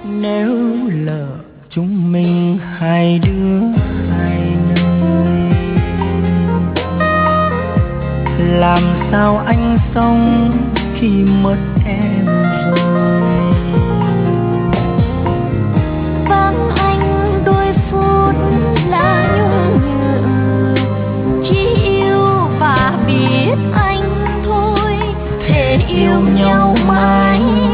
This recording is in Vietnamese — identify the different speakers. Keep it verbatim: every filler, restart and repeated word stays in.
Speaker 1: Nếu lỡ chúng mình hai đứa hai nơi, làm sao anh sống khi mất em rồi.
Speaker 2: Vắng anh đôi phút lá nhung nhựa, chỉ yêu và biết anh thôi, thể yêu nhau mãi.